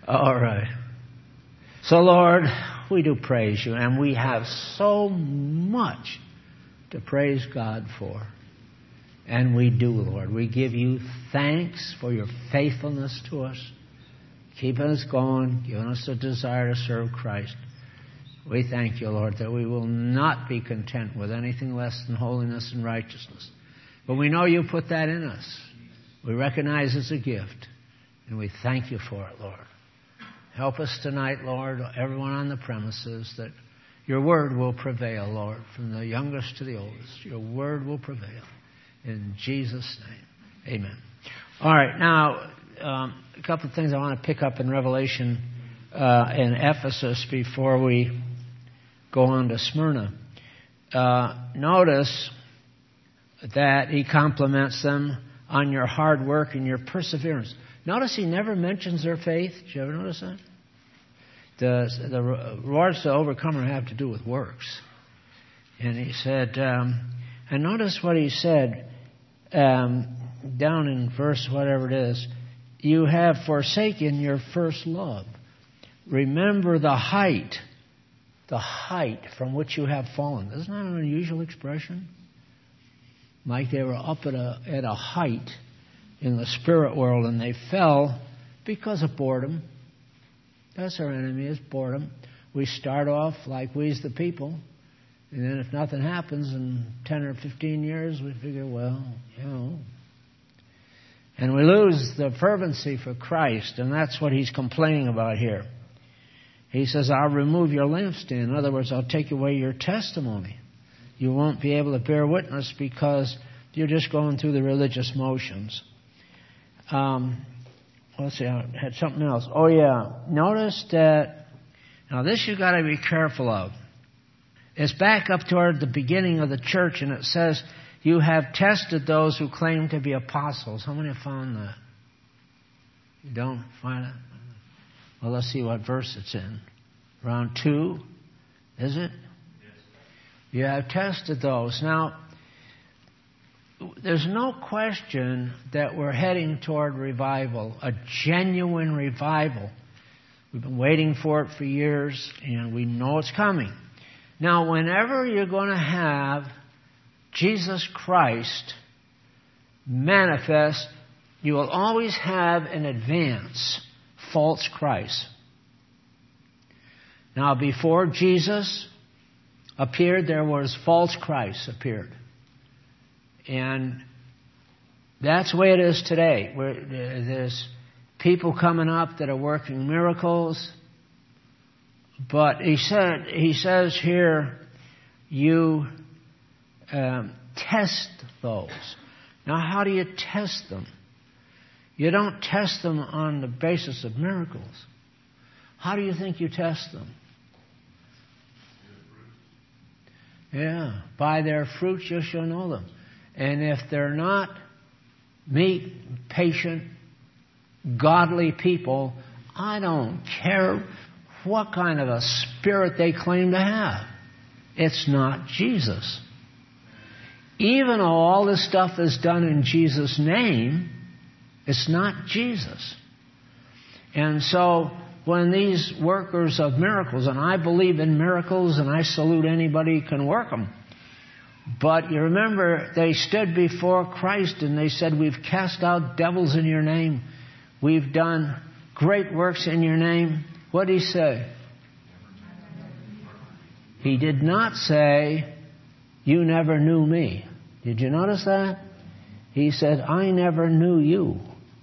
All right. So, Lord, we do praise you, and we have so much to praise God for. And we do, Lord. We give you thanks for your faithfulness to us, keeping us going, giving us a desire to serve Christ. We thank you, Lord, that we will not be content with anything less than holiness and righteousness. But we know you put that in us. We recognize it's a gift, and we thank you for it, Lord. Help us tonight, Lord, everyone on the premises, that your word will prevail, Lord, from the youngest to the oldest. Your word will prevail. In Jesus' name, amen. All right, now, a couple of things I want to pick up in Revelation in Ephesus before we go on to Smyrna. Notice that he compliments them on your hard work and your perseverance. Notice he never mentions their faith. Did you ever notice that? The rewards to the overcomer have to do with works. And he said, and notice what he said down in verse whatever it is. You have forsaken your first love. Remember the height from which you have fallen. Isn't that an unusual expression? Like they were up at a height in the spirit world, and they fell because of boredom. That's our enemy, is boredom. We start off like we's the people, and then if nothing happens in 10 or 15 years, we figure, well, you know. And we lose the fervency for Christ, and that's what he's complaining about here. He says, I'll remove your lampstand. In other words, I'll take away your testimony. You won't be able to bear witness because you're just going through the religious motions. Let's see, I had something else. Oh, yeah. Notice that, now this you've got to be careful of. It's back up toward the beginning of the church, and it says, you have tested those who claim to be apostles. How many have found that? You don't find it? Well, let's see what verse it's in. Around 2, is it? Yes. You have tested those. Now, there's no question that we're heading toward revival, a genuine revival. We've been waiting for it for years, and we know it's coming. Now, whenever you're going to have Jesus Christ manifest, you will always have in advance false Christ. Now, before Jesus appeared, there was false Christ appeared. And that's the way it is today. There's people coming up that are working miracles. But he says here, you test those. Now, how do you test them? You don't test them on the basis of miracles. How do you think you test them? Yeah, by their fruits you shall know them. And if they're not meek, patient, godly people, I don't care what kind of a spirit they claim to have. It's not Jesus. Even though all this stuff is done in Jesus' name, it's not Jesus. And so when these workers of miracles, and I believe in miracles and I salute anybody who can work them, but you remember they stood before Christ and they said, we've cast out devils in your name. We've done great works in your name. What did he say? He did not say, you never knew me. Did you notice that? He said, I never knew you.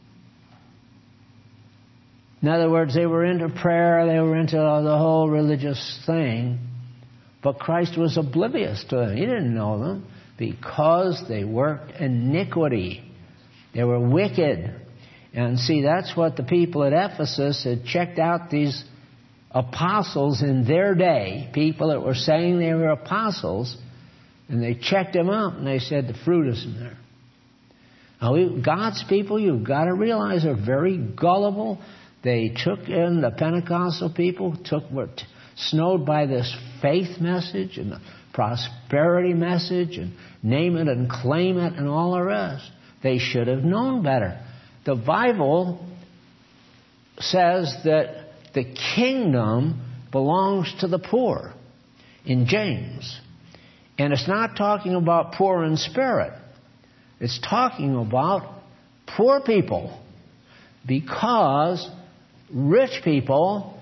In other words, they were into prayer, they were into the whole religious thing, but Christ was oblivious to them. He didn't know them because they worked iniquity. They were wicked. And see, that's what the people at Ephesus had checked out these apostles in their day, people that were saying they were apostles, and they checked them out and they said the fruit isn't there. Now, God's people, you've got to realize, are very gullible. They took in the Pentecostal people, were snowed by this faith message and the prosperity message and name it and claim it and all the rest. They should have known better. The Bible says that the kingdom belongs to the poor in James. And it's not talking about poor in spirit. It's talking about poor people, because rich people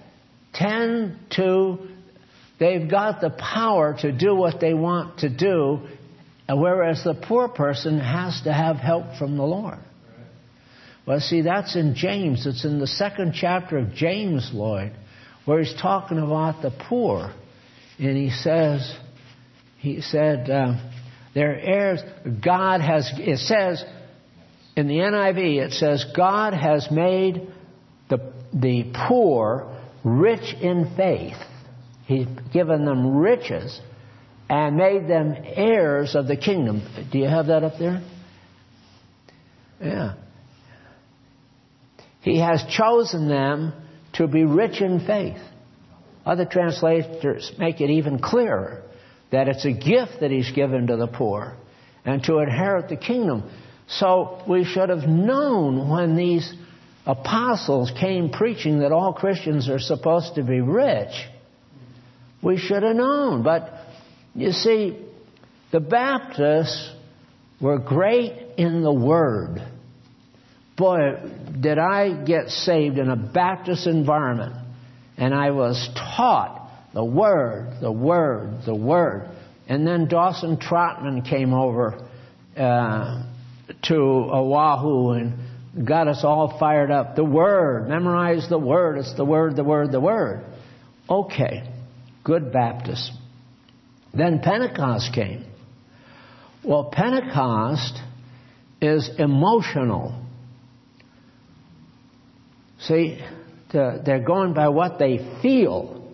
they've got the power to do what they want to do, whereas the poor person has to have help from the Lord. Well, see, that's in James. It's in the 2nd chapter of James, Lloyd, where he's talking about the poor. And he said, they're heirs. It says, in the NIV, it says, God has made the poor rich in faith. He's given them riches and made them heirs of the kingdom. Do you have that up there? Yeah. He has chosen them to be rich in faith. Other translators make it even clearer that it's a gift that He's given to the poor and to inherit the kingdom. So we should have known when these apostles came preaching that all Christians are supposed to be rich. We should have known. But you see, the Baptists were great in the Word. Boy, did I get saved in a Baptist environment. And I was taught the Word, the Word, the Word. And then Dawson Trotman came over to Oahu and got us all fired up. The Word. Memorize the Word. It's the Word, the Word, the Word. Okay. Good Baptist. Then Pentecost came. Well, Pentecost is emotional. See, they're going by what they feel.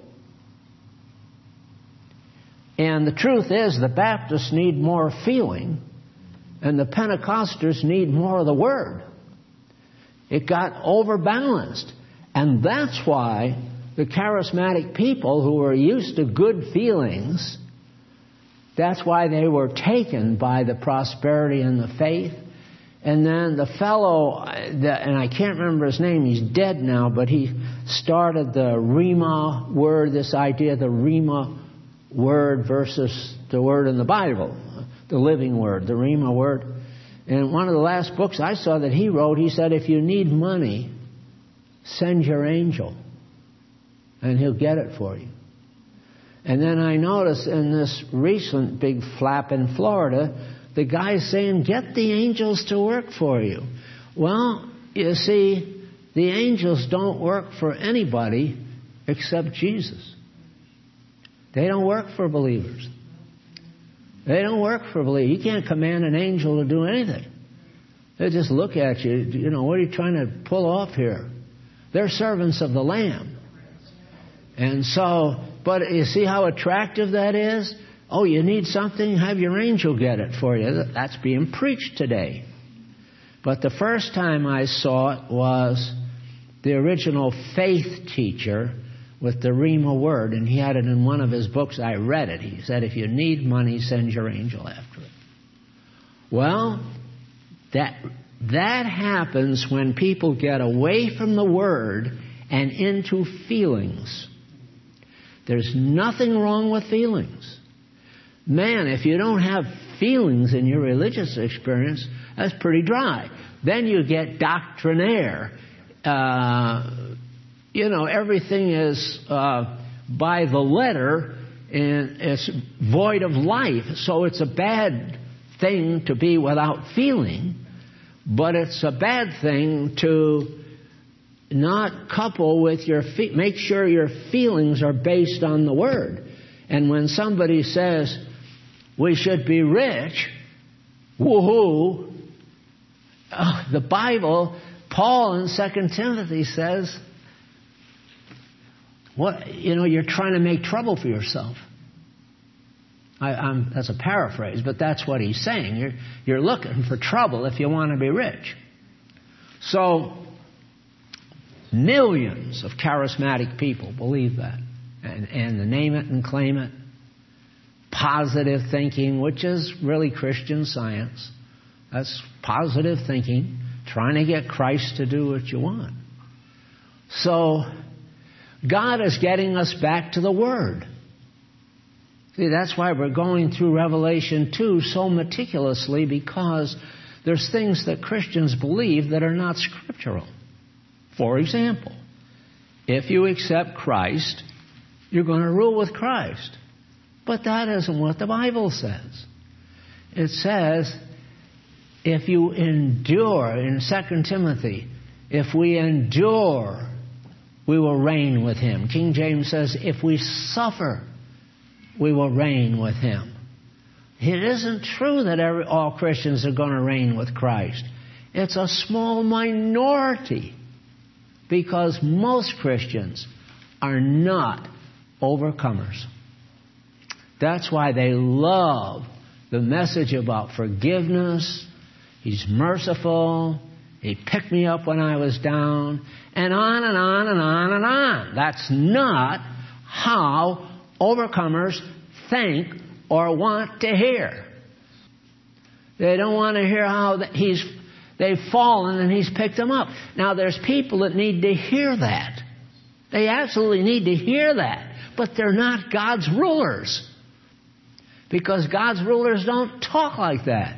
And the truth is, the Baptists need more feeling, and the Pentecosters need more of the Word. It got overbalanced. And that's why the charismatic people who were used to good feelings, that's why they were taken by the prosperity and the faith. And then the fellow, and I can't remember his name, he's dead now, but he started the Rhema word, this idea of the Rhema word versus the word in the Bible, the living word, the Rhema word. And one of the last books I saw that he wrote, he said, if you need money, send your angel, and he'll get it for you. And then I noticed in this recent big flap in Florida, the guy's saying, get the angels to work for you. Well, you see, the angels don't work for anybody except Jesus. They don't work for believers. They don't work for believers. You can't command an angel to do anything. They just look at you, you know, what are you trying to pull off here? They're servants of the Lamb. And so, but you see how attractive that is? Oh, you need something? Have your angel get it for you. That's being preached today. But the first time I saw it was the original faith teacher with the Rhema word, and he had it in one of his books. I read it. He said, if you need money, send your angel after it. Well, that happens when people get away from the Word and into feelings. There's nothing wrong with feelings. Man, if you don't have feelings in your religious experience, that's pretty dry. Then you get doctrinaire. Everything is by the letter, and it's void of life. So it's a bad thing to be without feeling, but it's a bad thing to not couple with your make sure your feelings are based on the Word. And when somebody says we should be rich, woohoo! The Bible, Paul in 2 Timothy says, you're trying to make trouble for yourself. That's a paraphrase, but that's what he's saying. You're looking for trouble if you want to be rich. So, millions of charismatic people believe that. And the name it and claim it. Positive thinking, which is really Christian Science. That's positive thinking, trying to get Christ to do what you want. So God is getting us back to the Word. See, that's why we're going through Revelation 2 so meticulously, because there's things that Christians believe that are not scriptural. For example, if you accept Christ, you're going to rule with Christ. But that isn't what the Bible says. It says, if you endure, in 2 Timothy, if we endure, we will reign with Him. King James says, if we suffer, we will reign with Him. It isn't true that all Christians are going to reign with Christ. It's a small minority, because most Christians are not overcomers. That's why they love the message about forgiveness. He's merciful. He picked me up when I was down. And on and on and on and on. That's not how overcomers think or want to hear. They don't want to hear how they've fallen and He's picked them up. Now, there's people that need to hear that. They absolutely need to hear that. But they're not God's rulers. Because God's rulers don't talk like that.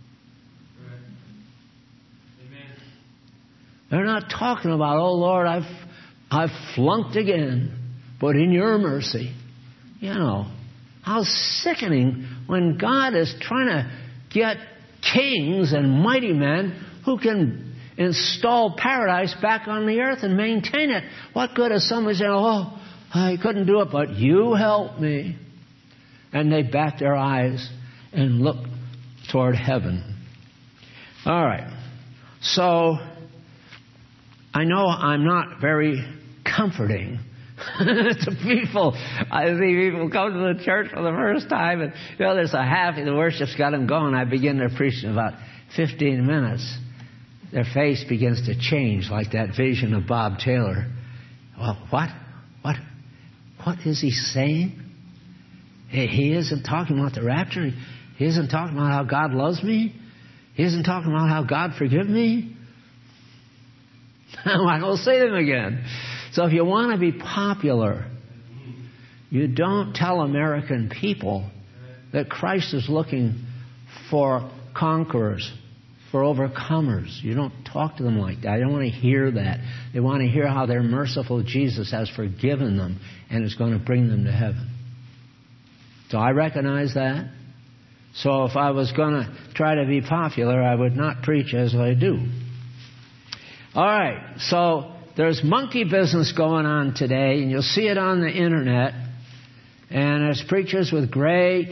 They're not talking about, oh Lord, I've flunked again, but in your mercy. You know, how sickening when God is trying to get kings and mighty men who can install paradise back on the earth and maintain it. What good is somebody saying, oh, I couldn't do it, but you helped me. And they bat their eyes and look toward heaven. All right. So, I know I'm not very comforting to people. I see people come to the church for the first time, and there's a happy, the worship's got them going. I begin their preaching in about 15 minutes. Their face begins to change, like that vision of Bob Taylor. Well, what is he saying? He isn't talking about the rapture. He isn't talking about how God loves me. He isn't talking about how God forgives me. I will say them again. So if you want to be popular, you don't tell American people that Christ is looking for conquerors, for overcomers. You don't talk to them like that. I don't want to hear that. They want to hear how their merciful Jesus has forgiven them and is going to bring them to heaven. So I recognize that. So if I was going to try to be popular, I would not preach as I do. All right, so there's monkey business going on today, and you'll see it on the internet. And there's preachers with great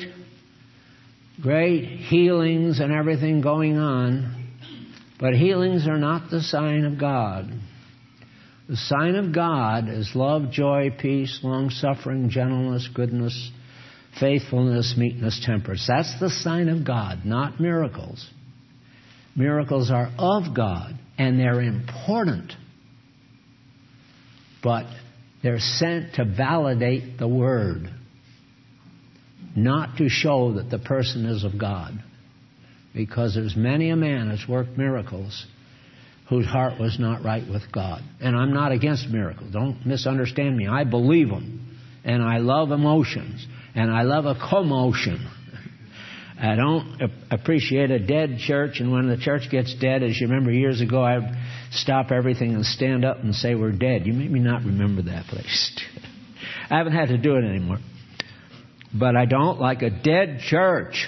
healings and everything going on. But healings are not the sign of God. The sign of God is love, joy, peace, long-suffering, gentleness, goodness, faithfulness, meekness, temperance. That's the sign of God, not miracles. Miracles are of God, and they're important. But they're sent to validate the Word, not to show that the person is of God. Because there's many a man that's worked miracles whose heart was not right with God. And I'm not against miracles. Don't misunderstand me. I believe them. And I love emotions. And I love a commotion. I don't appreciate a dead church. And when the church gets dead, as you remember years ago, I'd stop everything and stand up and say we're dead. You may not remember that place. I haven't had to do it anymore. But I don't like a dead church.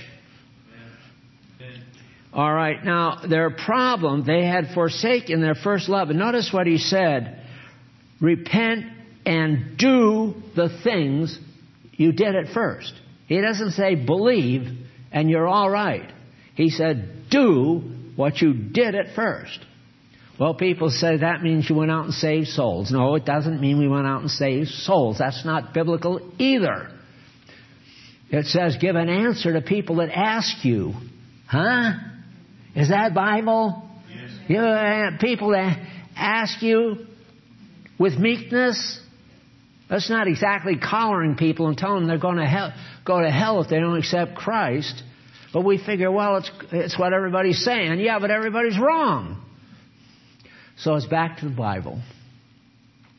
All right, now their problem, they had forsaken their first love. And notice what he said. Repent and do the things you did at first. He doesn't say believe and you're all right. He said do what you did at first. Well, people say that means you went out and saved souls. No, it doesn't mean we went out and saved souls. That's not biblical either. It says give an answer to people that ask you. Huh? Is that Bible? Yes. You know, people that ask you with meekness. That's not exactly collaring people and telling them they're going to go to hell if they don't accept Christ. But we figure, well, it's what everybody's saying. Yeah, but everybody's wrong. So it's back to the Bible.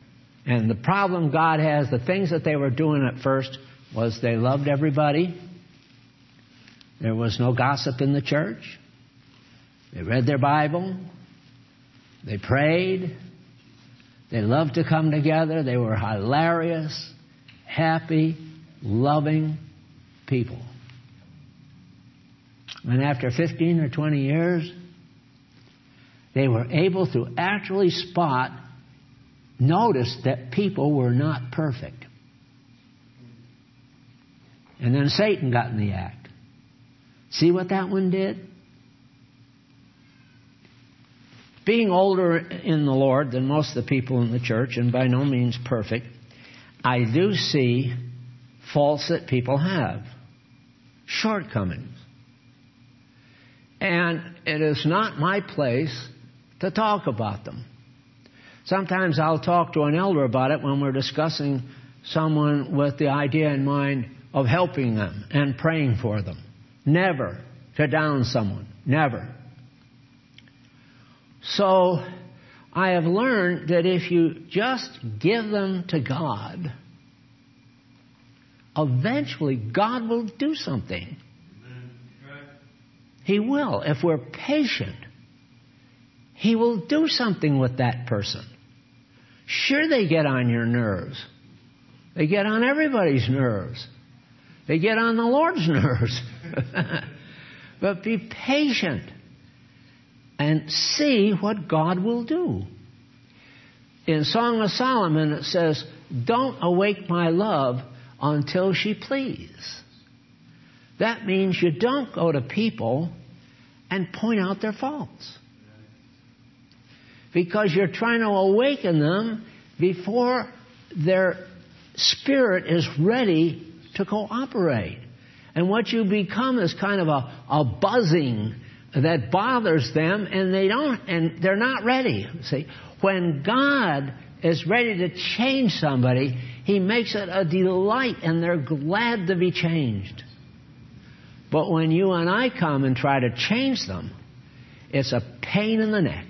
And the problem God has, the things that they were doing at first, was they loved everybody. There was no gossip in the church. They read their Bible. They prayed. They loved to come together. They were hilarious, happy, loving people. And after 15 or 20 years, they were able to actually notice that people were not perfect. And then Satan got in the act. See what that one did? Being older in the Lord than most of the people in the church, and by no means perfect, I do see faults that people have, shortcomings. And it is not my place to talk about them. Sometimes I'll talk to an elder about it when we're discussing someone with the idea in mind of helping them and praying for them. Never to down someone. Never. So I have learned that if you just give them to God, eventually God will do something. He will. If we're patient, He will do something with that person. Sure, they get on your nerves. They get on everybody's nerves. They get on the Lord's nerves. But be patient and see what God will do. In Song of Solomon it says, "Don't awake my love until she please." That means you don't go to people and point out their faults. Because you're trying to awaken them before their spirit is ready to cooperate. And what you become is kind of a buzzing that bothers them, and they're not ready. See, when God is ready to change somebody, He makes it a delight, and they're glad to be changed. But when you and I come and try to change them, it's a pain in the neck.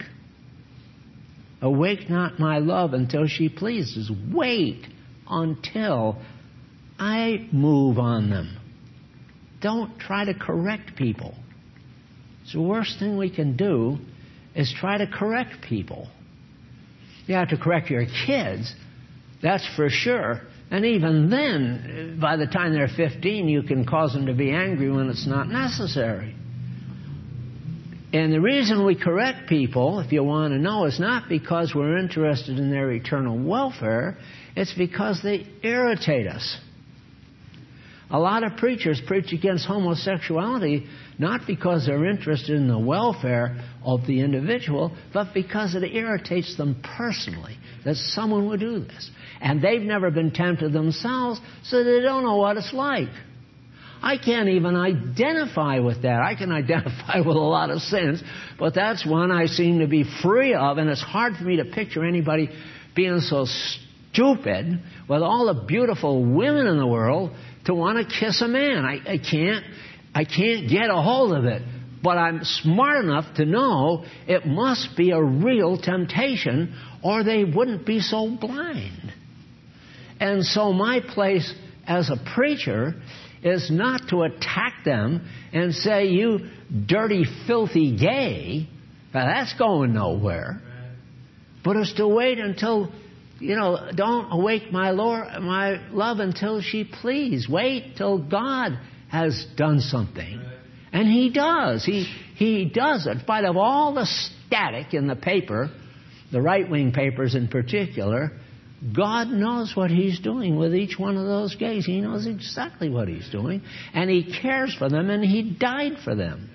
Awake not my love until she pleases. Wait until I move on them. Don't try to correct people. It's the worst thing we can do is try to correct people. You have to correct your kids, that's for sure. And even then, by the time they're 15, you can cause them to be angry when it's not necessary. And the reason we correct people, if you want to know, is not because we're interested in their eternal welfare. It's because they irritate us. A lot of preachers preach against homosexuality not because they're interested in the welfare of the individual, but because it irritates them personally that someone would do this. And they've never been tempted themselves, so they don't know what it's like. I can't even identify with that. I can identify with a lot of sins, but that's one I seem to be free of, and it's hard for me to picture anybody being so stupid with all the beautiful women in the world to want to kiss a man. I can't get a hold of it, but I'm smart enough to know it must be a real temptation, or they wouldn't be so blind. And so my place as a preacher is not to attack them and say, "You dirty, filthy gay." Now, that's going nowhere. But it's to wait until, don't awake my love until she please. Wait till God has done something. And He does. He does. In spite of all the static in the paper, the right-wing papers in particular, God knows what He's doing with each one of those gays. He knows exactly what He's doing. And He cares for them, and He died for them.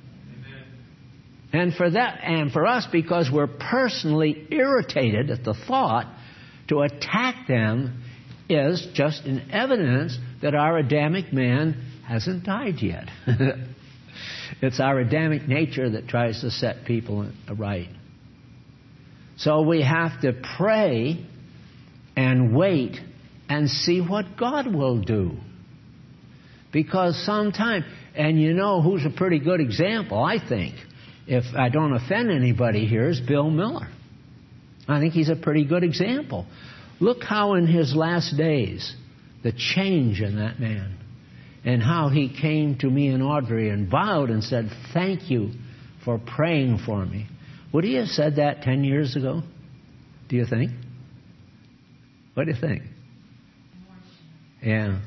And for that, and for us, because we're personally irritated at the thought, to attack them is just an evidence that our Adamic man hasn't died yet. It's our Adamic nature that tries to set people right. So we have to pray and wait and see what God will do. Because sometime, and who's a pretty good example, I think, if I don't offend anybody here, is Bill Miller. I think he's a pretty good example. Look how in his last days, the change in that man, and how he came to me and Audrey and bowed and said, thank you for praying for me. Would he have said that 10 years ago? Do you think? What do you think? Yeah.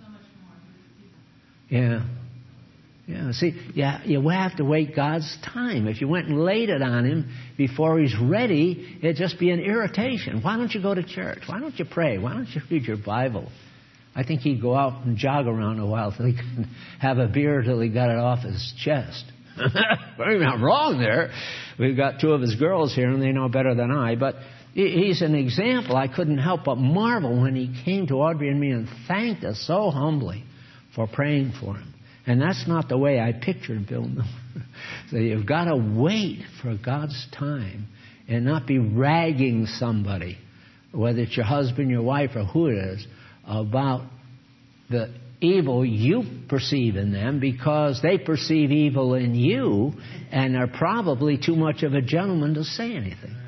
Yeah. Yeah. See, you have to wait God's time. If you went and laid it on him before he's ready, it'd just be an irritation. Why don't you go to church? Why don't you pray? Why don't you read your Bible? I think he'd go out and jog around a while till he could have a beer till he got it off his chest. We're not wrong there. We've got two of his girls here, and they know better than I. But he's an example. I couldn't help but marvel when he came to Audrey and me and thanked us so humbly for praying for him. And that's not the way I pictured Bill Miller. So you've got to wait for God's time and not be ragging somebody, whether it's your husband, your wife, or who it is, about the evil you perceive in them, because they perceive evil in you and are probably too much of a gentleman to say anything.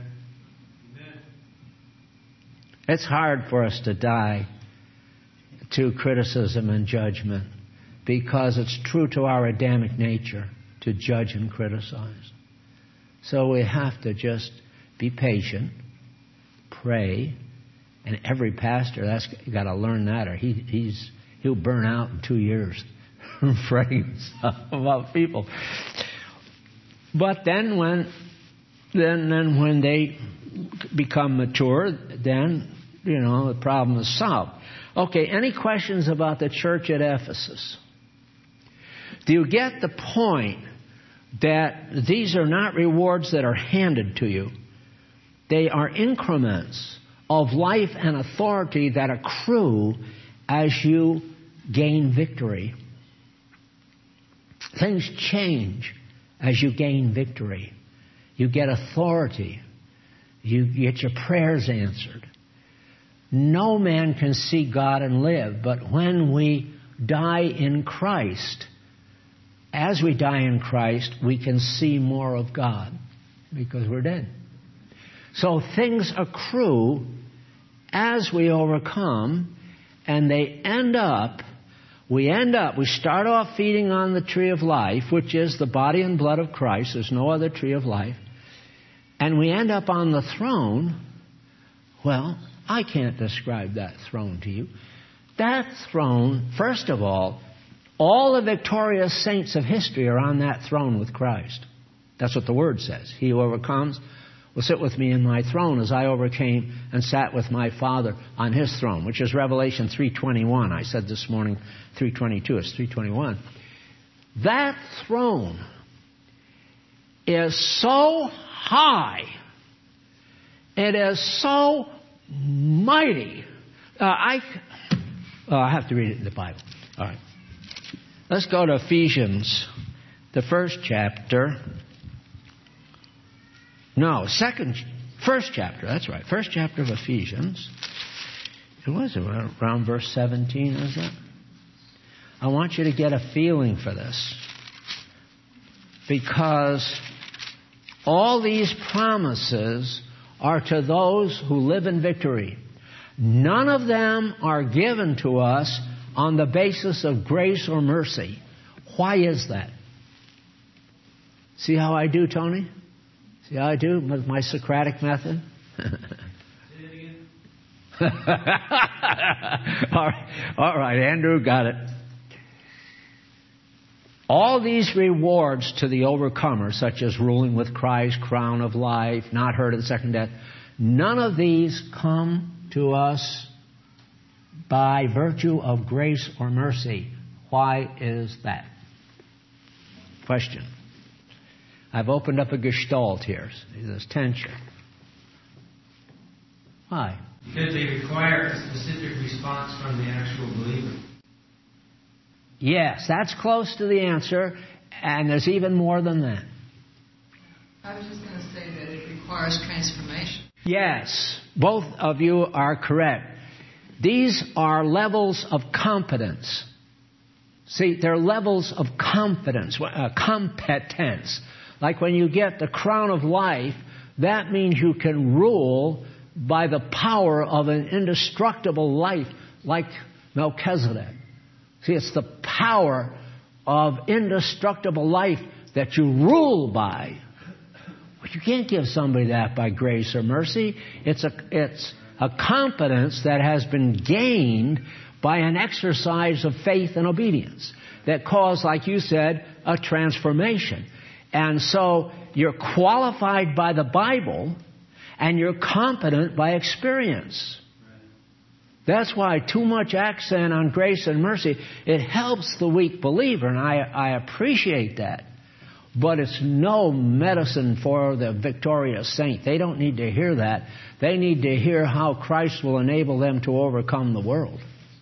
It's hard for us to die to criticism and judgment, because it's true to our Adamic nature to judge and criticize. So we have to just be patient, pray, and every pastor, you got to learn that, or he'll burn out in 2 years praying about people. But then when they become mature, then the problem is solved. Okay, any questions about the church at Ephesus? Do you get the point that these are not rewards that are handed to you? They are increments of life and authority that accrue as you gain victory. Things change as you gain victory. You get authority. You get your prayers answered. No man can see God and live, but when we die in Christ, as we die in Christ, we can see more of God because we're dead. So things accrue as we overcome, and we start off feeding on the tree of life, which is the body and blood of Christ. There's no other tree of life. And we end up on the throne. Well, I can't describe that throne to you. That throne, first of all the victorious saints of history are on that throne with Christ. That's what the Word says. He who overcomes will sit with me in my throne as I overcame and sat with my Father on His throne, which is Revelation 3:21. I said this morning 3:22. It's 3:21. That throne is so high. It is so mighty. I have to read it in the Bible. All right. Let's go to Ephesians, the first chapter. First chapter. That's right. First chapter of Ephesians. It was around verse 17, is it? I want you to get a feeling for this, because all these promises are to those who live in victory. None of them are given to us on the basis of grace or mercy. Why is that? See how I do, Tony? See how I do with my Socratic method? All right, Andrew got it. All these rewards to the overcomer, such as ruling with Christ, crown of life, not hurt at the second death, none of these come to us by virtue of grace or mercy. Why is that? Question. I've opened up a gestalt here. There's tension. Why? Because they require a specific response from the actual believer. Yes, that's close to the answer, and there's even more than that. I was just going to say that it requires transformation. Yes, both of you are correct. These are levels of competence. See, they're levels of competence. Like when you get the crown of life, that means you can rule by the power of an indestructible life like Melchizedek. See, it's the power of indestructible life that you rule by. But you can't give somebody that by grace or mercy. It's a competence that has been gained by an exercise of faith and obedience that caused, like you said, a transformation. And so you're qualified by the Bible and you're competent by experience. That's why too much accent on grace and mercy, it helps the weak believer, and I appreciate that. But it's no medicine for the victorious saint. They don't need to hear that. They need to hear how Christ will enable them to overcome the world.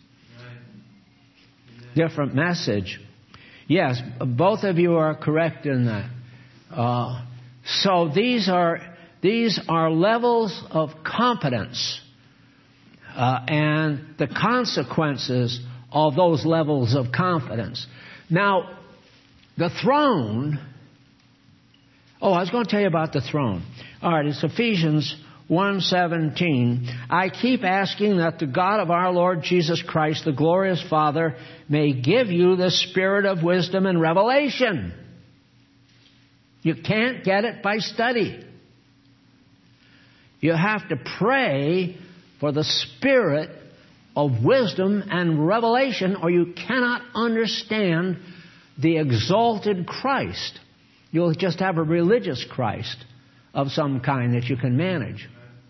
Different message. Yes, both of you are correct in that. So these are levels of competence and the consequences of those levels of confidence. Now, the throne. Oh, I was going to tell you about the throne. All right, it's Ephesians 1:17. I keep asking that the God of our Lord Jesus Christ, the glorious Father, may give you the spirit of wisdom and revelation. You can't get it by study. You have to pray for the spirit of wisdom and revelation, or you cannot understand the exalted Christ. You'll just have a religious Christ of some kind that you can manage.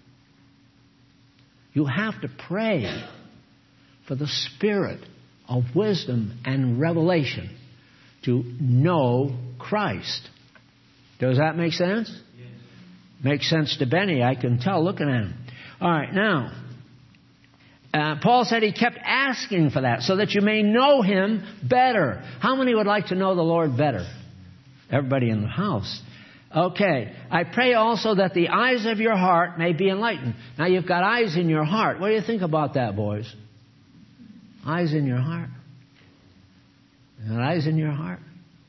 You have to pray for the spirit of wisdom and revelation to know Christ. Does that make sense? Yes. Makes sense to Benny, I can tell looking at him. All right, now, Paul said he kept asking for that so that you may know him better. How many would like to know the Lord better? Everybody in the house. Okay. I pray also that the eyes of your heart may be enlightened. Now you've got eyes in your heart. What do you think about that, boys? Eyes in your heart. You got eyes in your heart?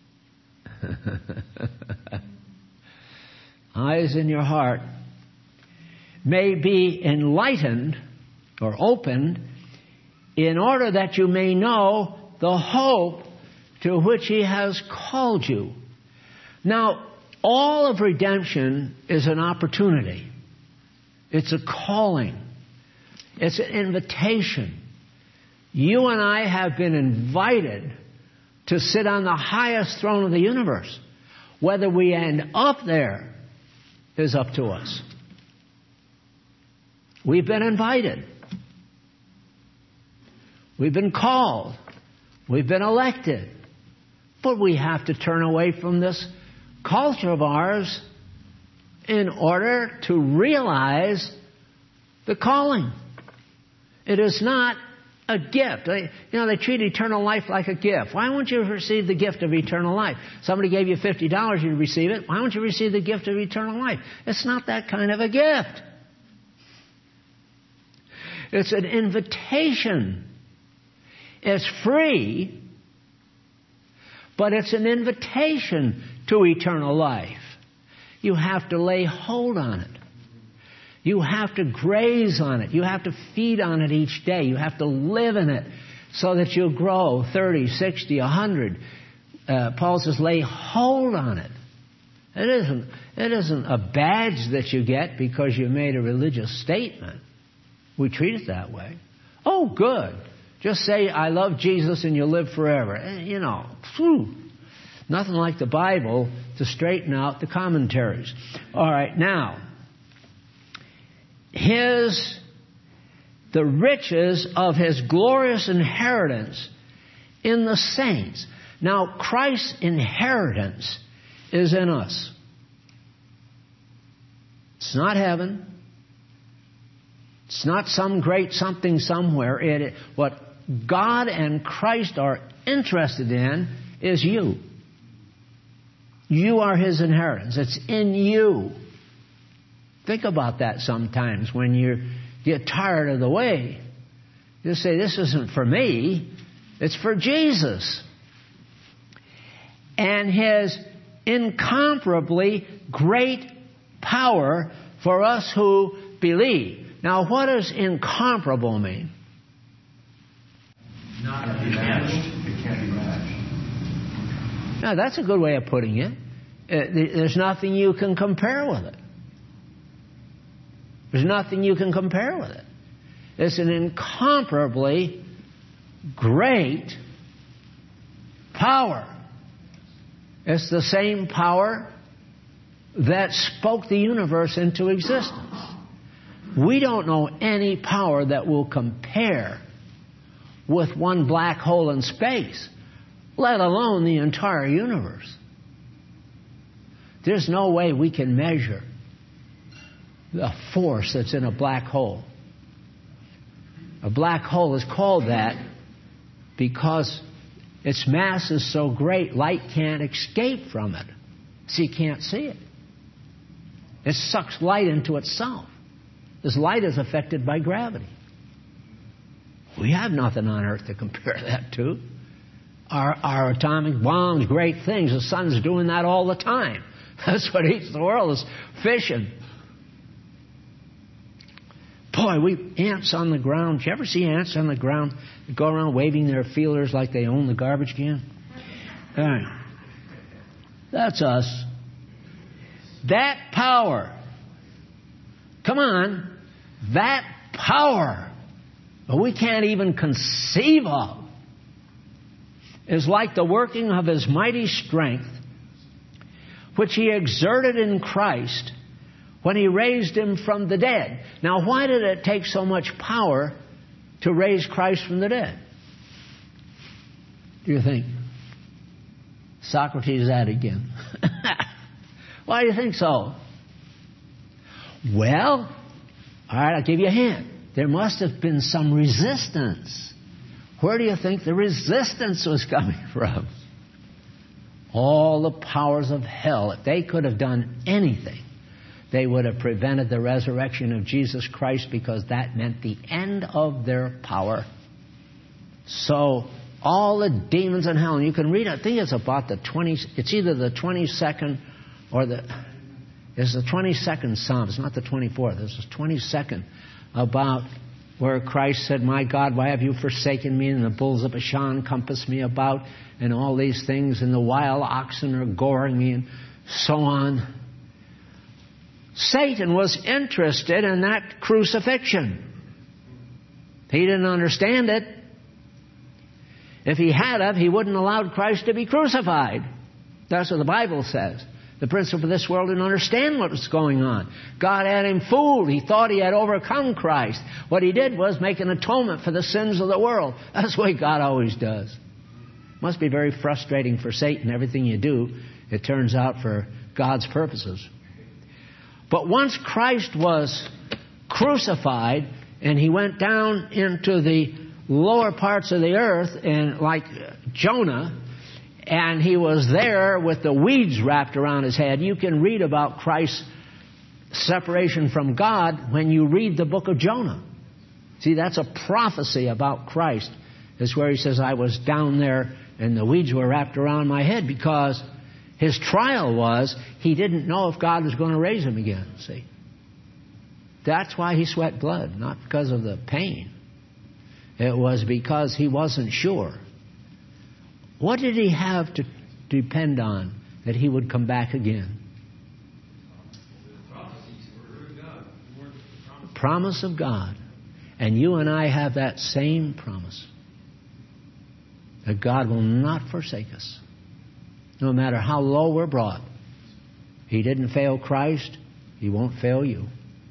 Eyes in your heart may be enlightened or opened in order that you may know the hope to which he has called you. Now, all of redemption is an opportunity. It's a calling. It's an invitation. You and I have been invited to sit on the highest throne of the universe. Whether we end up there is up to us. We've been invited. We've been called. We've been elected. But we have to turn away from this culture of ours in order to realize the calling. It is not a gift. They treat eternal life like a gift. Why won't you receive the gift of eternal life? Somebody gave you $50, you'd receive it. Why won't you receive the gift of eternal life? It's not that kind of a gift. It's an invitation. It's free, but it's an invitation to eternal life. You have to lay hold on it. You have to graze on it. You have to feed on it each day. You have to live in it so that you'll grow 30, 60, 100. Paul says lay hold on it. It isn't a badge that you get because you made a religious statement. We treat it that way. Oh, good. Just say, I love Jesus and you'll live forever. Nothing like the Bible to straighten out the commentaries. All right, now, the riches of his glorious inheritance in the saints. Now, Christ's inheritance is in us. It's not heaven. It's not some great something somewhere. What God and Christ are interested in is you. You are his inheritance. It's in you. Think about that sometimes when you get tired of the way. You say, this isn't for me. It's for Jesus. And his incomparably great power for us who believe. Now, what does incomparable mean? Not Can't be matched. It can't be matched. Now, that's a good way of putting it. There's nothing you can compare with it. There's nothing you can compare with it. It's an incomparably great power. It's the same power that spoke the universe into existence. We don't know any power that will compare with one black hole in space, let alone the entire universe. There's no way we can measure the force that's in a black hole. A black hole is called that because its mass is so great, light can't escape from it. So you can't see it. It sucks light into itself. This light is affected by gravity. We have nothing on Earth to compare that to. Our atomic bombs, great things. The sun's doing that all the time. That's what eats the world, is fission. Boy, ants on the ground. Did you ever see ants on the ground that go around waving their feelers like they own the garbage can? That's us. That power. Come on. That power that we can't even conceive of is like the working of His mighty strength, which He exerted in Christ when He raised Him from the dead. Now, why did it take so much power to raise Christ from the dead? Do you think? Socrates at it again. Why do you think so? Well, all right, I'll give you a hint. There must have been some resistance. Where do you think the resistance was coming from? All the powers of hell. If they could have done anything, they would have prevented the resurrection of Jesus Christ, because that meant the end of their power. So all the demons in hell, and you can read, I think it's about it's either the 22nd or it's the 22nd Psalm. It's not the 24th. It's the 22nd, about where Christ said, "My God, why have you forsaken me? And the bulls of Bashan compass me about, and all these things, and the wild oxen are goring me," and so on. Satan was interested in that crucifixion. He didn't understand it. If he had, he wouldn't have allowed Christ to be crucified. That's what the Bible says. The prince of this world didn't understand what was going on. God had him fooled. He thought he had overcome Christ. What he did was make an atonement for the sins of the world. That's the way God always does. Must be very frustrating for Satan. Everything you do, it turns out for God's purposes. But once Christ was crucified and He went down into the lower parts of the earth, and like Jonah, and He was there with the weeds wrapped around His head. You can read about Christ's separation from God when you read the book of Jonah. See, that's a prophecy about Christ. It's where He says, "I was down there and the weeds were wrapped around my head," because His trial was He didn't know if God was going to raise Him again. See? That's why He sweat blood, not because of the pain. It was because He wasn't sure. What did He have to depend on that He would come back again? The promise of God. And you and I have that same promise. That God will not forsake us. No matter how low we're brought. He didn't fail Christ. He won't fail you.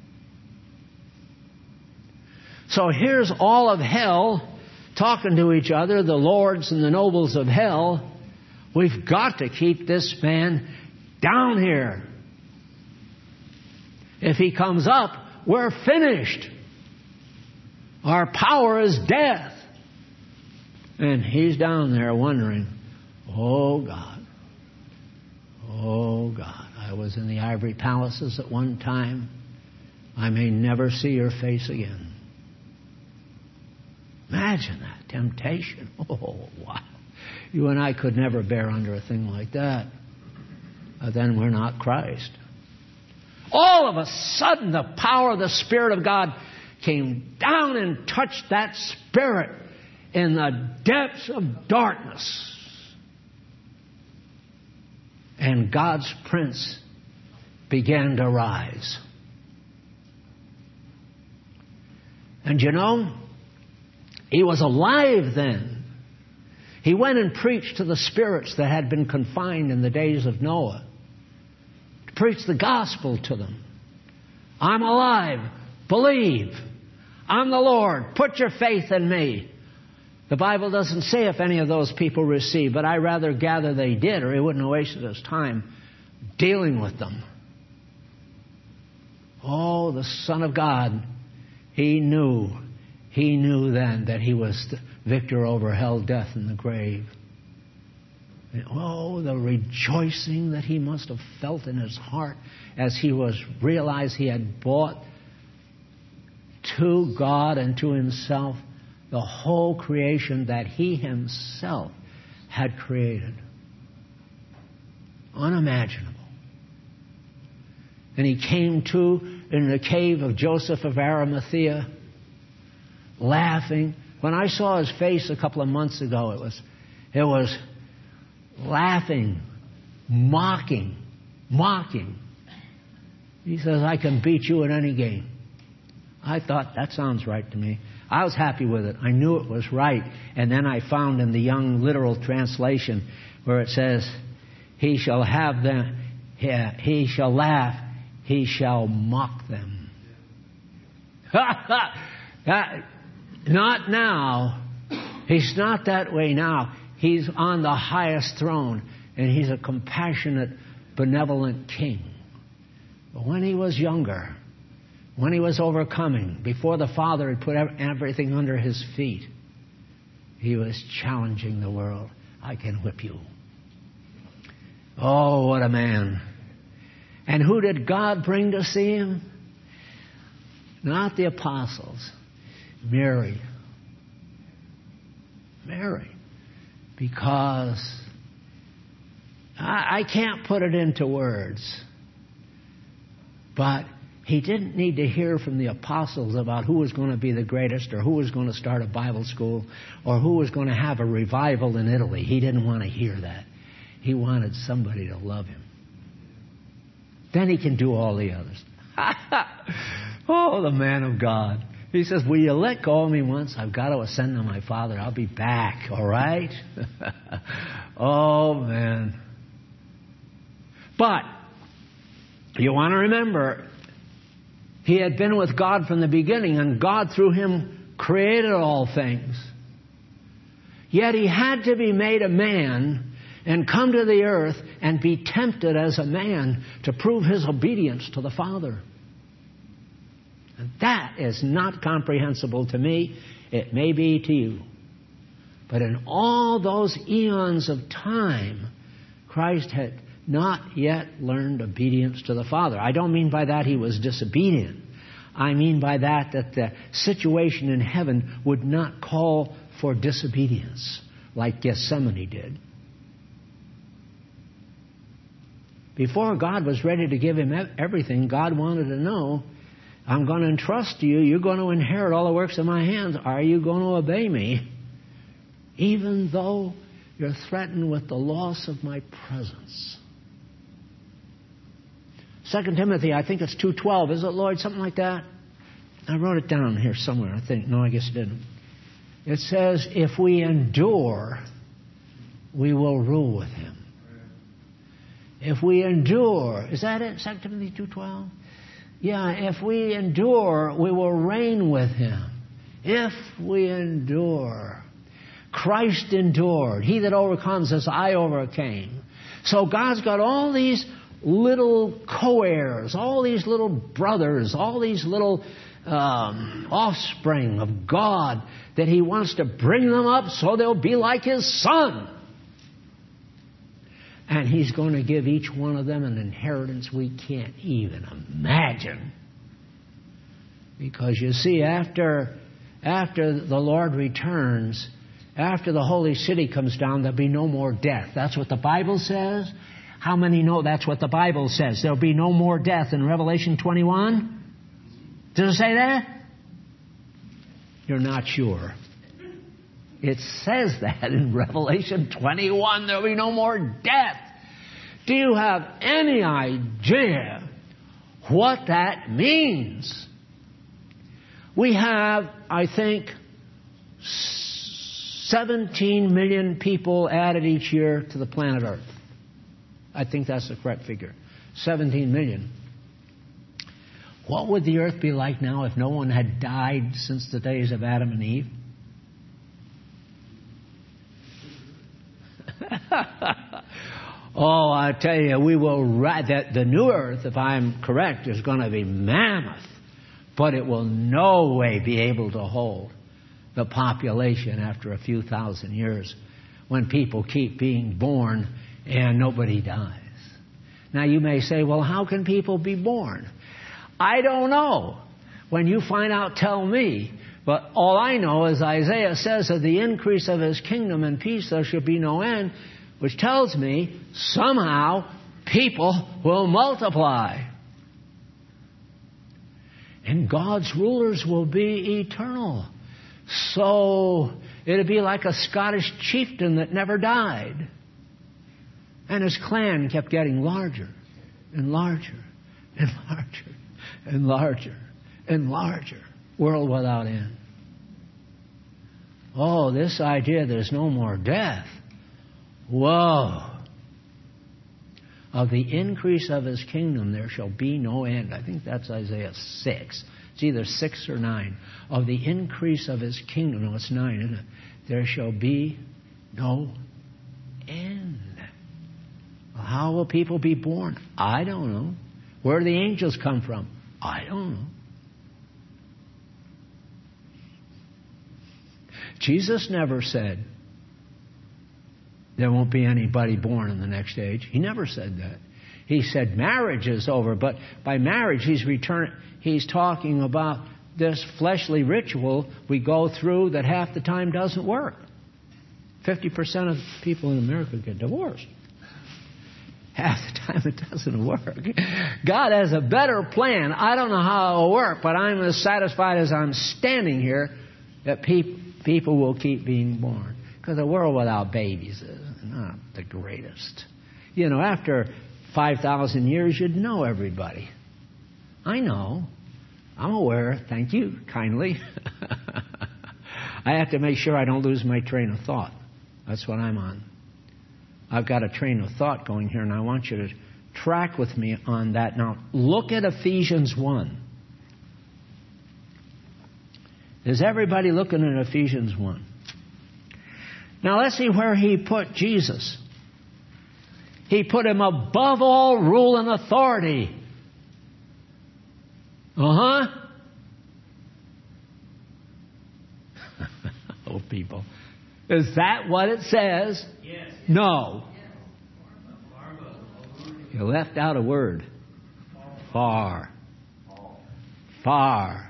So here's all of hell talking to each other, the lords and the nobles of hell. We've got to keep this man down here. If he comes up, we're finished. Our power is death. And he's down there wondering, oh God, I was in the ivory palaces at one time. I may never see your face again. Imagine that temptation. Oh, wow. You and I could never bear under a thing like that. Then we're not Christ. All of a sudden, the power of the Spirit of God came down and touched that spirit in the depths of darkness. And God's prince began to rise. And you know, he was alive then. He went and preached to the spirits that had been confined in the days of Noah. To preach the gospel to them. I'm alive. Believe. I'm the Lord. Put your faith in me. The Bible doesn't say if any of those people received, but I rather gather they did, or he wouldn't have wasted his time dealing with them. Oh, the Son of God, he knew then that he was the victor over hell, death, and the grave. And oh, the rejoicing that he must have felt in his heart as he realized he had brought to God and to himself the whole creation that he himself had created. Unimaginable. And he came to in the cave of Joseph of Arimathea, laughing. When I saw his face a couple of months ago, it was laughing, mocking. He says, I can beat you in any game. I thought, that sounds right to me. I was happy with it. I knew it was right. And then I found in the Young Literal Translation where it says, he shall have them, he shall laugh, he shall mock them. Not now. He's not that way now. He's on the highest throne, and he's a compassionate, benevolent king. But when he was younger, when he was overcoming, before the Father had put everything under his feet, he was challenging the world. I can whip you. Oh, what a man. And who did God bring to see him? Not the apostles. Mary. Because I can't put it into words, but he didn't need to hear from the apostles about who was going to be the greatest or who was going to start a Bible school or who was going to have a revival in Italy. He didn't want to hear that. He wanted somebody to love him. Then he can do all the others. Oh, the man of God. He says, will you let go of me once? I've got to ascend to my Father. I'll be back, all right? Oh, man. But you want to remember, he had been with God from the beginning, and God through him created all things. Yet he had to be made a man and come to the earth and be tempted as a man to prove his obedience to the Father. And that is not comprehensible to me. It may be to you. But in all those eons of time, Christ had not yet learned obedience to the Father. I don't mean by that he was disobedient. I mean by that the situation in heaven would not call for disobedience like Gethsemane did. Before God was ready to give him everything, God wanted to know, I'm going to entrust you. You're going to inherit all the works of my hands. Are you going to obey me? Even though you're threatened with the loss of my presence. 2 Timothy, I think it's 2:12. Is it, Lloyd? Something like that? I wrote it down here somewhere, I think. No, I guess it didn't. It says, if we endure, we will rule with him. If we endure. Is that it? 2 Timothy 2:12? Yeah, if we endure, we will reign with him. If we endure. Christ endured. He that overcomes, as I overcame. So God's got all these little co-heirs, all these little brothers, all these little offspring of God that he wants to bring them up so they'll be like his Son. And he's going to give each one of them an inheritance we can't even imagine. Because you see, after the Lord returns, after the holy city comes down, there'll be no more death. That's what the Bible says. How many know that's what the Bible says? There'll be no more death in Revelation 21. Does it say that? You're not sure. It says that in Revelation 21, there'll be no more death. Do you have any idea what that means? We have, I think, 17 million people added each year to the planet Earth. I think that's the correct figure. 17 million. What would the Earth be like now if no one had died since the days of Adam and Eve? Oh, I tell you, we will that the new Earth, if I'm correct, is going to be mammoth, but it will no way be able to hold the population after a few thousand years when people keep being born and nobody dies. Now you may say, well, how can people be born? I don't know. When you find out, tell me. But all I know is Isaiah says of the increase of his kingdom and peace there shall be no end, which tells me somehow people will multiply. And God's rulers will be eternal. So it'll be like a Scottish chieftain that never died. And his clan kept getting larger and larger and larger and larger and larger. World without end. Oh, this idea there's no more death. Whoa. Of the increase of his kingdom there shall be no end. I think that's Isaiah 6. It's either 6 or 9. Of the increase of his kingdom. No, it's 9, isn't it? There shall be no end. Well, how will people be born? I don't know. Where do the angels come from? I don't know. Jesus never said there won't be anybody born in the next age. He never said that. He said marriage is over, but by marriage he's talking about this fleshly ritual we go through that half the time doesn't work. 50% of people in America get divorced. Half the time it doesn't work. God has a better plan. I don't know how it will work, but I'm as satisfied as I'm standing here that people will keep being born. Because a world without babies is not the greatest. You know, after 5,000 years, you'd know everybody. I know. I'm aware. Thank you, kindly. I have to make sure I don't lose my train of thought. That's what I'm on. I've got a train of thought going here, and I want you to track with me on that. Now, look at Ephesians 1. Is everybody looking at Ephesians 1? Now, let's see where he put Jesus. He put him above all rule and authority. Oh, people. Is that what it says? Yes. No. You left out a word. Far. Far.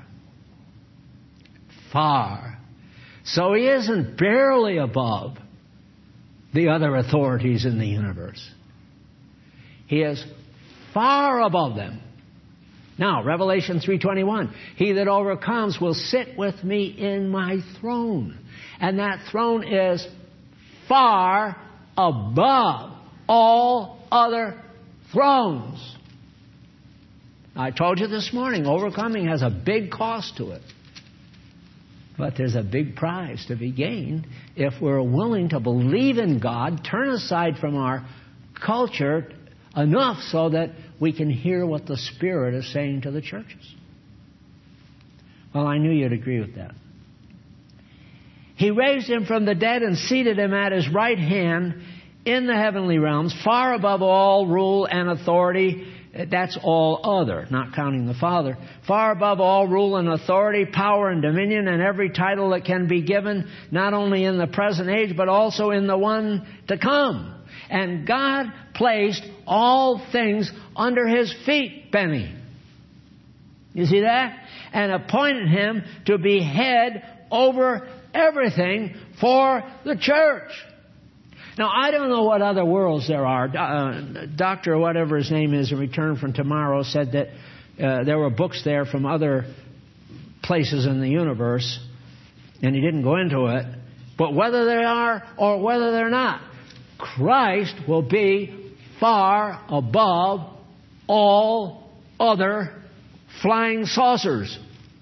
Far. So he isn't barely above the other authorities in the universe. He is far above them. Now, Revelation 3:21. He that overcomes will sit with me in my throne. And that throne is far above all other thrones. I told you this morning, overcoming has a big cost to it. But there's a big prize to be gained if we're willing to believe in God, turn aside from our culture enough so that we can hear what the Spirit is saying to the churches. Well, I knew you'd agree with that. He raised him from the dead and seated him at his right hand in the heavenly realms, far above all rule and authority. That's all other, not counting the Father. Far above all rule and authority, power and dominion, and every title that can be given, not only in the present age, but also in the one to come. And God placed all things under his feet, Benny. You see that? And appointed him to be head over everything for the church. Now, I don't know what other worlds there are. Doctor, whatever his name is, in Return from Tomorrow, said that there were books there from other places in the universe. And he didn't go into it. But whether they are or whether they're not, Christ will be far above all other flying saucers.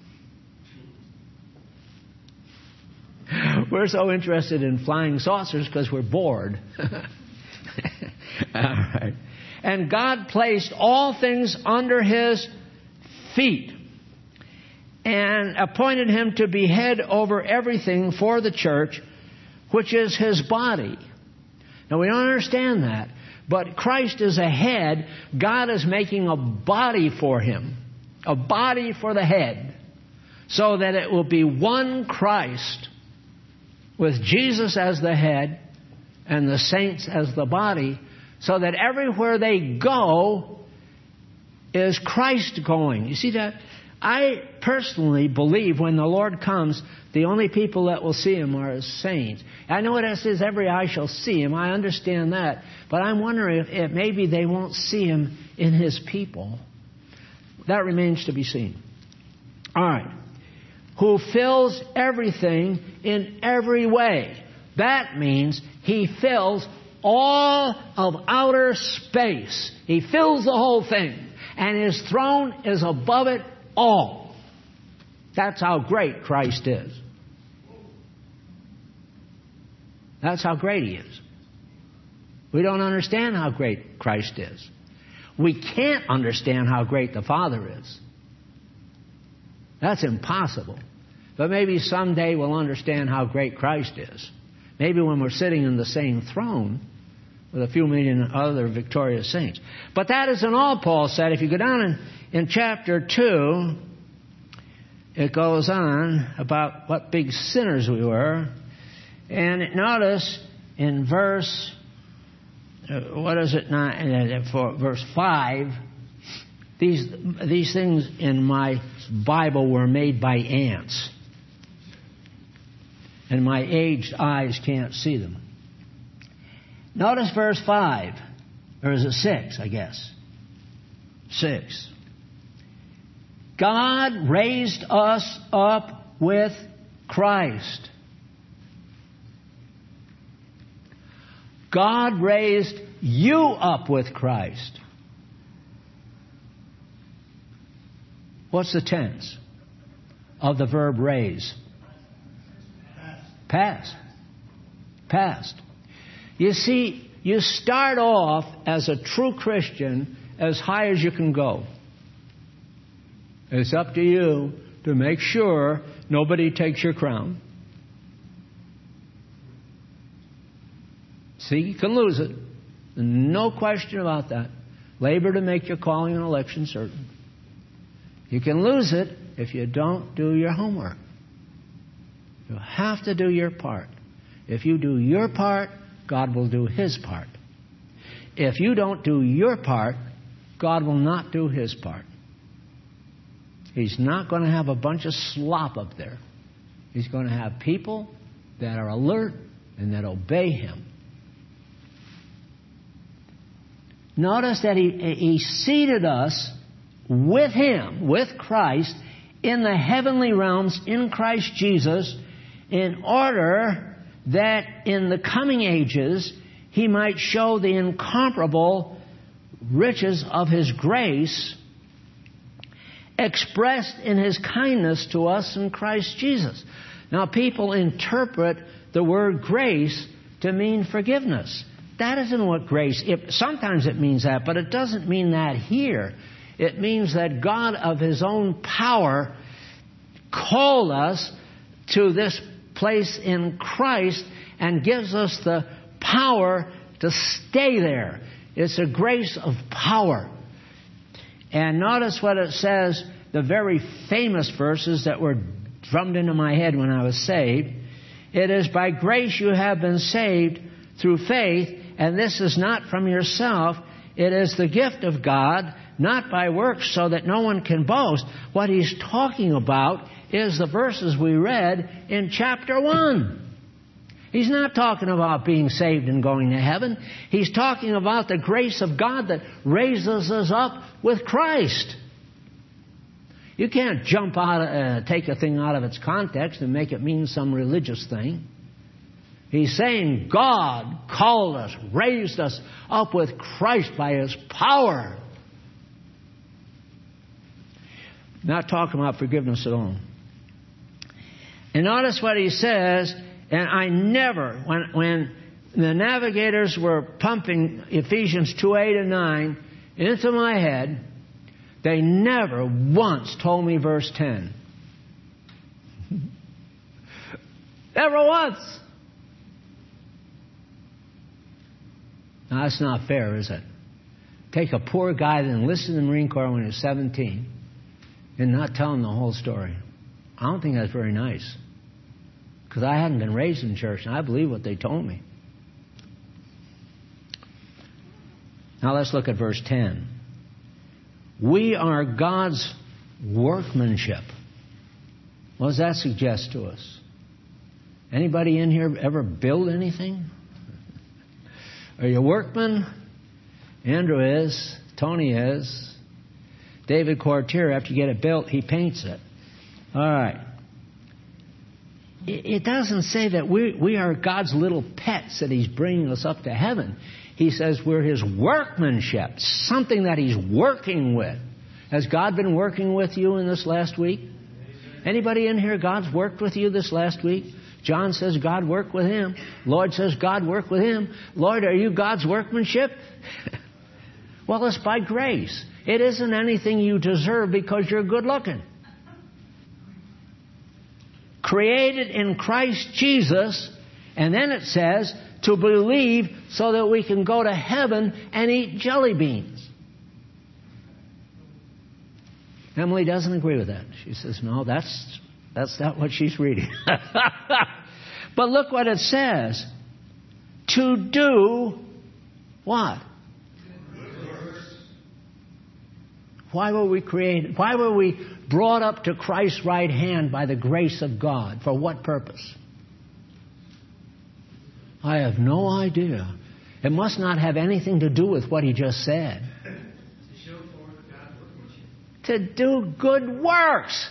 We're so interested in flying saucers because we're bored. All right. And God placed all things under his feet and appointed him to be head over everything for the church, which is his body. Now, we don't understand that, but Christ is a head. God is making a body for him, a body for the head, so that it will be one Christ with Jesus as the head and the saints as the body, so that everywhere they go is Christ going. You see that? I personally believe when the Lord comes, the only people that will see him are his saints. I know it says every eye shall see him. I understand that. But I'm wondering if maybe they won't see him in his people. That remains to be seen. All right. Who fills everything in every way. That means he fills all of outer space. He fills the whole thing. And his throne is above it all. That's how great Christ is. That's how great he is. We don't understand how great Christ is. We can't understand how great the Father is. That's impossible. But maybe someday we'll understand how great Christ is. Maybe when we're sitting in the same throne with a few million other victorious saints. But that isn't all, Paul said. If you go down in chapter 2, it goes on about what big sinners we were. And notice in verse, verse 5, these things in my Bible were made by ants. And my aged eyes can't see them. Notice verse 5. Or is it 6, I guess? 6. God raised us up with Christ. God raised you up with Christ. What's the tense of the verb raise? Past. Past. You see, you start off as a true Christian as high as you can go. It's up to you to make sure nobody takes your crown. See, you can lose it. No question about that. Labor to make your calling and election certain. You can lose it if you don't do your homework. You have to do your part. If you do your part, God will do his part. If you don't do your part, God will not do his part. He's not going to have a bunch of slop up there. He's going to have people that are alert and that obey him. Notice that he seated us with him, with Christ, in the heavenly realms in Christ Jesus, in order that in the coming ages he might show the incomparable riches of his grace expressed in his kindness to us in Christ Jesus. Now, people interpret the word grace to mean forgiveness. That isn't what grace... sometimes it means that, but it doesn't mean that here. It means that God of his own power called us to this place in Christ and gives us the power to stay there. It's a grace of power. And notice what it says, the very famous verses that were drummed into my head when I was saved. It is by grace you have been saved through faith, and this is not from yourself. It is the gift of God, not by works, so that no one can boast. What he's talking about is the verses we read in chapter 1. He's not talking about being saved and going to heaven. He's talking about the grace of God that raises us up with Christ. You can't jump out, take a thing out of its context and make it mean some religious thing. He's saying God called us, raised us up with Christ by His power. Not talking about forgiveness at all. And notice what he says, and I never, when the navigators were pumping Ephesians 2:8 and 9 into my head, they never once told me verse 10. Never once. Now, that's not fair, is it? Take a poor guy that enlisted in the Marine Corps when he was 17 and not tell him the whole story. I don't think that's very nice. Because I hadn't been raised in church, and I believe what they told me. Now let's look at verse 10. We are God's workmanship. What does that suggest to us? Anybody in here ever build anything? Are you a workman? Andrew is. Tony is. David Courtier, after you get it built, he paints it. All right. It doesn't say that we are God's little pets, that He's bringing us up to heaven. He says we're His workmanship, something that He's working with. Has God been working with you in this last week? Anybody in here, God's worked with you this last week? John says God worked with him. Lloyd says God worked with him. Lloyd, are you God's workmanship? Well, it's by grace. It isn't anything you deserve because you're good looking. Created in Christ Jesus, and then it says to believe so that we can go to heaven and eat jelly beans. Emily doesn't agree with that. She says, no, that's not what she's reading. But look what it says. To do what? Why were we created? Why were we brought up to Christ's right hand by the grace of God? For what purpose? I have no idea. It must not have anything to do with what he just said. To show forth God's workmanship. To do good works.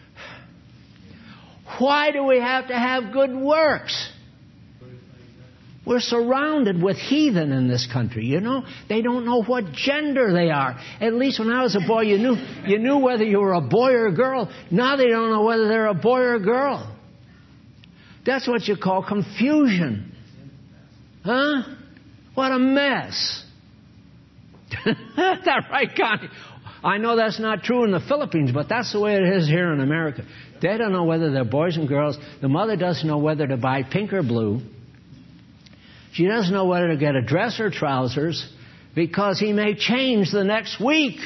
Why do we have to have good works? We're surrounded with heathen in this country, you know. They don't know what gender they are. At least when I was a boy, you knew whether you were a boy or a girl. Now they don't know whether they're a boy or a girl. That's what you call confusion. Huh? What a mess. That's that right, Connie? I know that's not true in the Philippines, but that's the way it is here in America. They don't know whether they're boys and girls. The mother doesn't know whether to buy pink or blue. She doesn't know whether to get a dress or trousers because he may change the next week.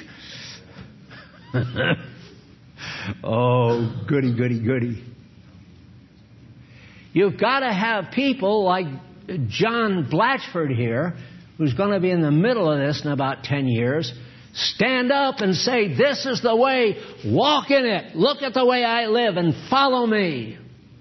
Oh, goody, goody, goody. You've got to have people like John Blatchford here, who's going to be in the middle of this in about 10 years, stand up and say, this is the way, walk in it, look at the way I live and follow me.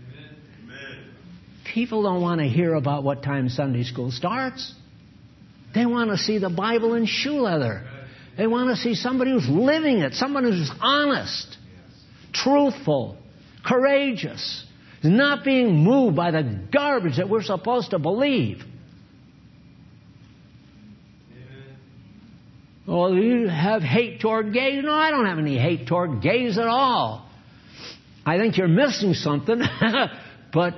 People don't want to hear about what time Sunday school starts. They want to see the Bible in shoe leather. They want to see somebody who's living it, somebody who's honest, truthful, courageous, not being moved by the garbage that we're supposed to believe. Oh, you have hate toward gays? No, I don't have any hate toward gays at all. I think you're missing something, but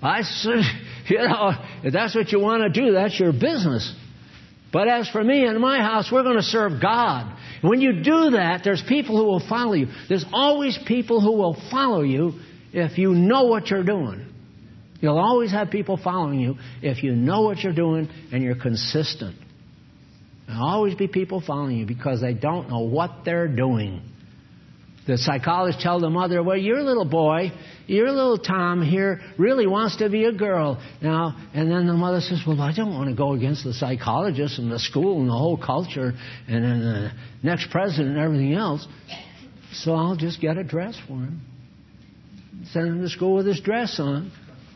if that's what you want to do, that's your business. But as for me and my house, we're going to serve God. And when you do that, there's people who will follow you. There's always people who will follow you if you know what you're doing. You'll always have people following you if you know what you're doing and you're consistent. There'll always be people following you because they don't know what they're doing. The psychologists tell the mother, well, your little boy, your little Tom here really wants to be a girl. Now, and then the mother says, well, I don't want to go against the psychologists and the school and the whole culture and then the next president and everything else. So I'll just get a dress for him. Send him to school with his dress on.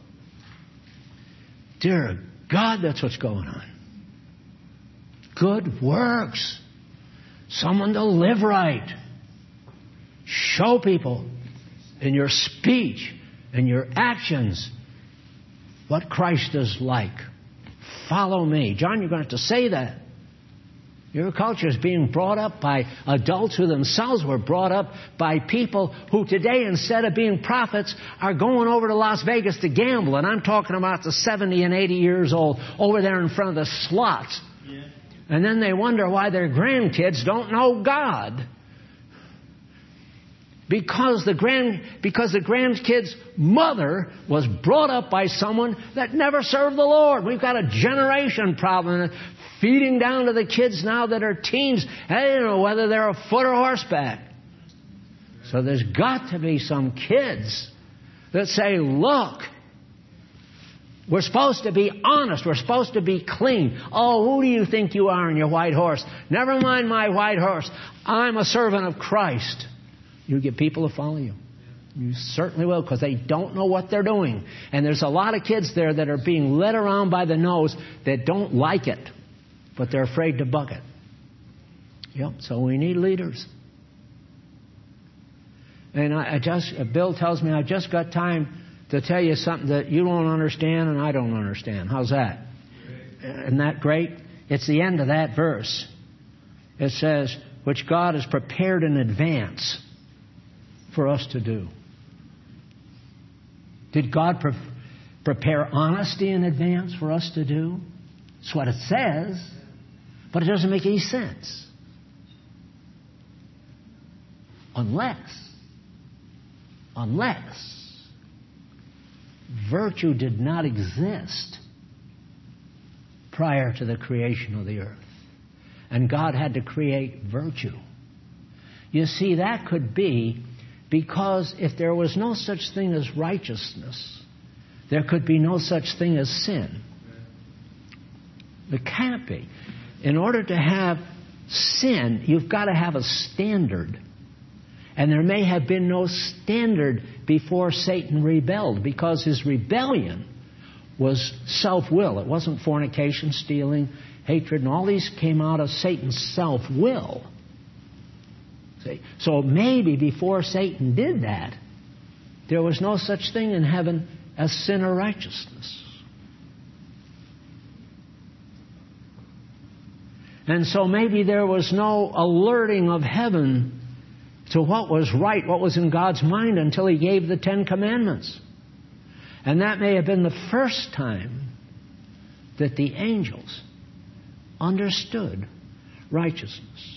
Dear God, that's what's going on. Good works. Someone to live right. Show people in your speech and your actions what Christ is like. Follow me. John, you're going to have to say that. Your culture is being brought up by adults who themselves were brought up by people who today, instead of being prophets, are going over to Las Vegas to gamble. And I'm talking about the 70 and 80 years old over there in front of the slots. Yeah. And then they wonder why their grandkids don't know God. Because the grandkid's mother was brought up by someone that never served the Lord. We've got a generation problem feeding down to the kids now that are teens. They don't know whether they're afoot or horseback. So there's got to be some kids that say, look, we're supposed to be honest. We're supposed to be clean. Oh, who do you think you are in your white horse? Never mind my white horse. I'm a servant of Christ. You get people to follow you. You certainly will, because they don't know what they're doing. And there's a lot of kids there that are being led around by the nose that don't like it, but they're afraid to buck it. Yep. So we need leaders. And Bill tells me I just got time to tell you something that you don't understand and I don't understand. How's that? Great. Isn't that great? It's the end of that verse. It says, which God has prepared in advance for us to do. Did God prepare honesty in advance for us to do? That's what it says, but it doesn't make any sense. Unless virtue did not exist prior to the creation of the earth, and God had to create virtue. You see, that could be because if there was no such thing as righteousness, there could be no such thing as sin. There can't be. In order to have sin, you've got to have a standard. And there may have been no standard before Satan rebelled, because his rebellion was self-will. It wasn't fornication, stealing, hatred, and all these came out of Satan's self-will. See? So maybe before Satan did that, there was no such thing in heaven as sin or righteousness. And so maybe there was no alerting of heaven to what was right, what was in God's mind, until He gave the 10 Commandments. And that may have been the first time that the angels understood righteousness.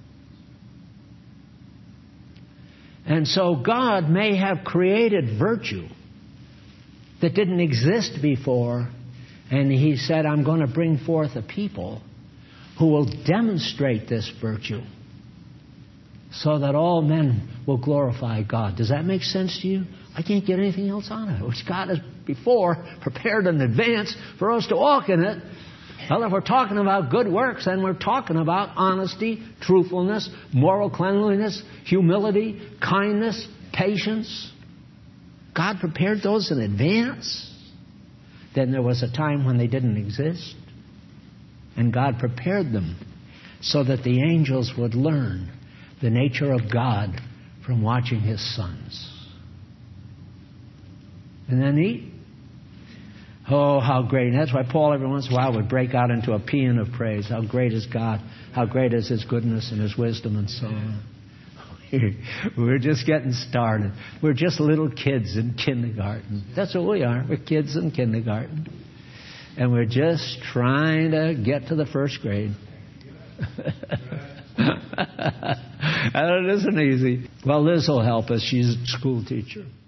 And so God may have created virtue that didn't exist before, and He said, I'm going to bring forth a people who will demonstrate this virtue so that all men will glorify God. Does that make sense to you? I can't get anything else on it. Which God has before prepared in advance for us to walk in it. Well, if we're talking about good works, then we're talking about honesty, truthfulness, moral cleanliness, humility, kindness, patience. God prepared those in advance. Then there was a time when they didn't exist. And God prepared them so that the angels would learn the nature of God from watching His sons. Isn't that neat? Oh, how great. And that's why Paul every once in a while would break out into a paean of praise. How great is God. How great is His goodness and His wisdom and so on. We're just getting started. We're just little kids in kindergarten. That's what we are. We're kids in kindergarten. And we're just trying to get to the first grade. And it isn't easy. Well, Liz will help us. She's a school teacher.